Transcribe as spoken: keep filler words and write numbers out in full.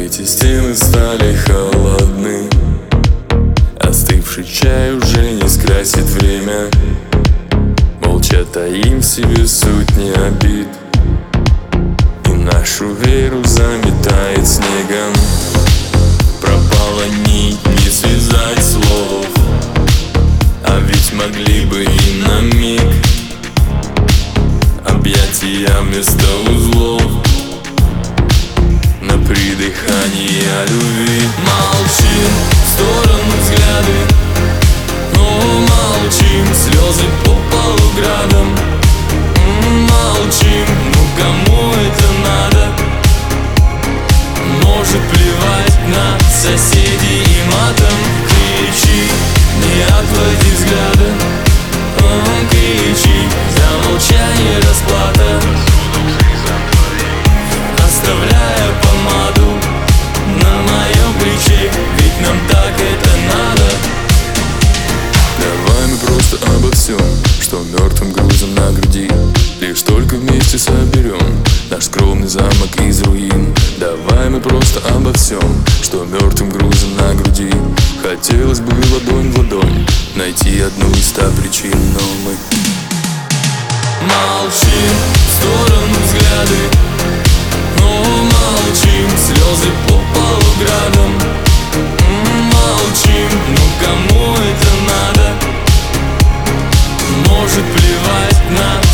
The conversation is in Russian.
Эти стены стали холодны, остывший чай уже не скрасит время. Молча таим в себе сотни обид, и нашу веру заметает снегом. Пропала нить, не связать слов, а ведь могли бы и на миг. Объятия вместо узлов, на придыхание любви. Молчим, в сторону взгляды, но молчим, слезы по полу градом. Молчим, ну кому это надо? Может плевать на соседей и матом. Кричи, не отводи взгляда, он кричи, за молчание расплата, оставляя помаду на моем плече, ведь нам так это надо. Давай мы просто обо всем, что мертвым грузом на груди, лишь только вместе соберем наш скромный замок из руин. Давай мы просто обо всем, что мертвым грузом на груди. Хотелось бы ладонь в ладонь найти одну из ста причин, но мы молчим, в сторону взгляды, но молчим, слезы по полу градом. Молчим, ну кому это надо? Может плевать на